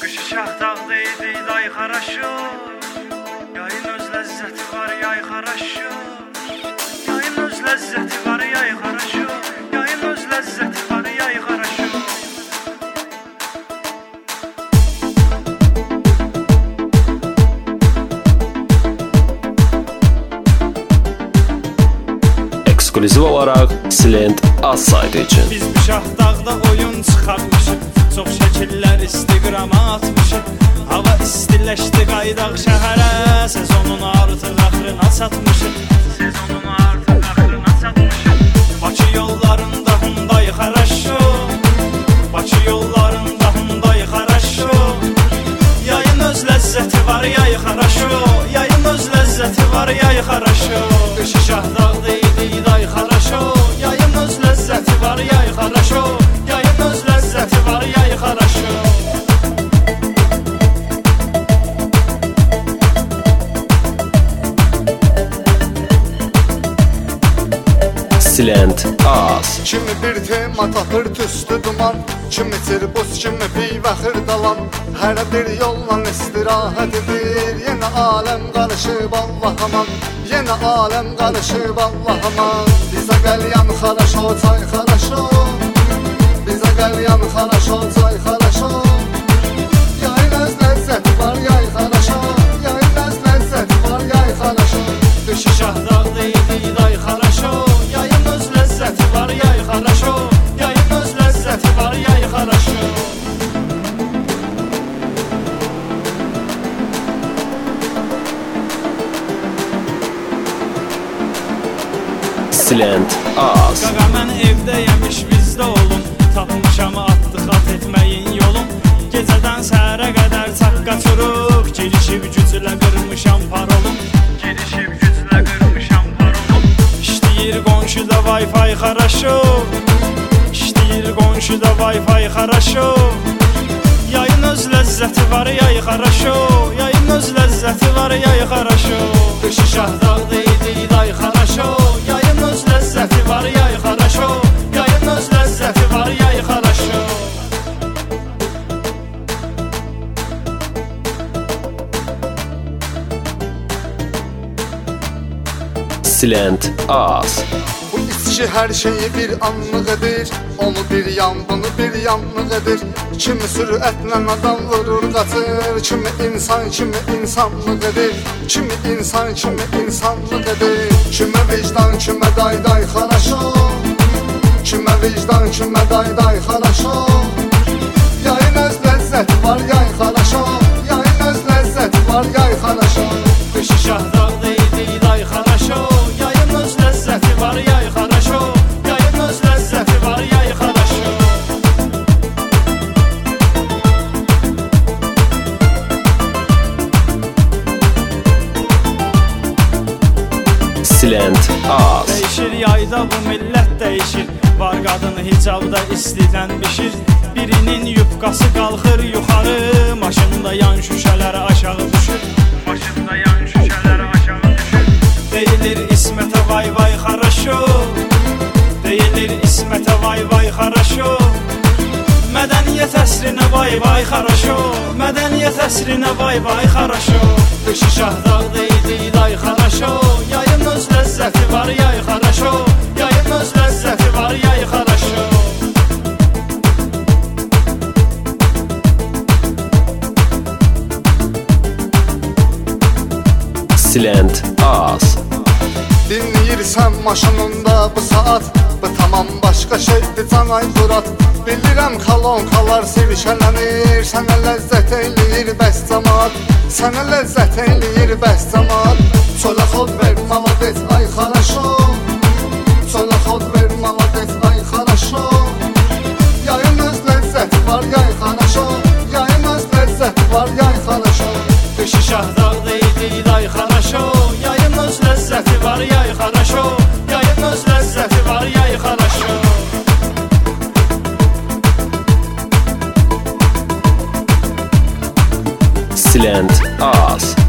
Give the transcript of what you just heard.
Kışı şahdağdaydı day xaraşo. Yayın öz ləzzəti var yay xaraşo. Yayın öz ləzzəti var yay xaraşo. Yayın öz ləzzəti var yay xaraşo. Ekskluziv olaraq Silent az saytı üçün. Biz bu şahdağda oyun çıxarmışıq. Çox şəkillər istiqrama atmışıq. Hava istiləşdi qaydaq şəhərə. Sezonun artıq axırına çatmışıq. Sezonun artıq axırına çatmışıq. Bakı yollarında Hyundai xaraşo. Bakı yollarında Hyundai xaraşo. Yayın öz ləzzəti var yay xaraşo. Yayın öz ləzzəti var yay xaraşo. Qışı şahdağda idi day xaraşo. Yayın öz ləzzəti var yay xaraşo. Yayın öz ləzzəti var yay xaraşo. Silent az. Kimi bir tema tapır tüstü duman, kimi tirbus, kimi pivə xırdalan. Hər bir yolla istirahət edir. Yenə aləm qarışıb Allah aman. Yenə aləm qarışıb Allah aman. Bizə qəlyan xaraşo, çay xaraşo. Bizə qəlyan xaraşo, çay xaraşo. Yayın öz ləzzəti var yay xaraşo. Yayın öz ləzzəti var yay xaraşo. Qışı şahdağda idi day xaraşo. Yayın öz ləzzəti var yay xaraşo. Yayın öz ləzzəti var yay xaraşo. Silent az. Qaqa mən evdəyəm iş bizdə olun. Tapmışam atdı xat etməyin yolun. Gecədən səhərə qədər çaqqa çuruq. Gelişib güclə qırmışam parolum. Gelişib güclə qırmışam parolum. İşləyir qonşuda Wi-Fi xaraşo. İşləyir qonşuda Wi-Fi xaraşo. Yayın öz ləzzəti var yay xaraşo. Yayın öz ləzzəti var yay xaraşo. Qışı şahdağda idi day xaraşo. Yayın öz ləzzəti var yay xaraşo. Yayın öz ləzzəti var yay xaraşo. Silent az. Bu içki hər şeyi bir anlıq edir. Onu bir yan, bunu bir yanlıq edir. Kimi sürətlə adam vurur, qaçır. Kimi insanlıq edir. Kimi insan, kimi insanlıq edir. Kimə vicdan, kimə day xaraşo. Kimə vicdan, kimə day xaraşo. Yayın öz ləzzəti var yay xaraşo. Yayın öz ləzzəti var yay xaraşo. Qışı şahdağda idi day xaraşo. Yayın öz ləzzəti var yay xaraşo. Yayın öz ləzzəti var yay xaraşo. Silent az. Dəyişir yayda bu millət dəyişir. Var qadını hicabda istidən bişir. Birinin yufqası qalxır yuxarı. Maşında yan şüşələri aşağı düşür. Maşında yan şüşələri aşağı düşür. Deyilir İsmətə vay vay xaraşo. Deyilir İsmətə vay vay xaraşo. Mədəniyyət əsrinə vay vay xaraşo. Mədəniyyət əsrinə vay vay xaraşo. Qışı şahdağda idi day xaraşo. Yayın öz ləzzəti var yay xaraşo. Yayın öz ləzzəti var yay xaraşo. Silent az. Dinləyirsən maşınında bu saat. Bu tamam başqa şeydir Canay Murat. Bilirəm kalonkalar silişələnir. Sənə ləzzət eləyir bəs cəmat. Sənə ləzzət eləyir bəs cəmat. Çölə xod ver maladet ay xaraşo. Çölə xod ver maladet ay xaraşo. Yayın öz ləzzəti var yay xaraşo. Yayın öz ləzzəti var yay xaraşo. Qışı şahdağda idi day xaraşo. Yayın öz ləzzəti var yay xaraşo. Yayın öz ləzzəti var yay xaraşo. Silent az.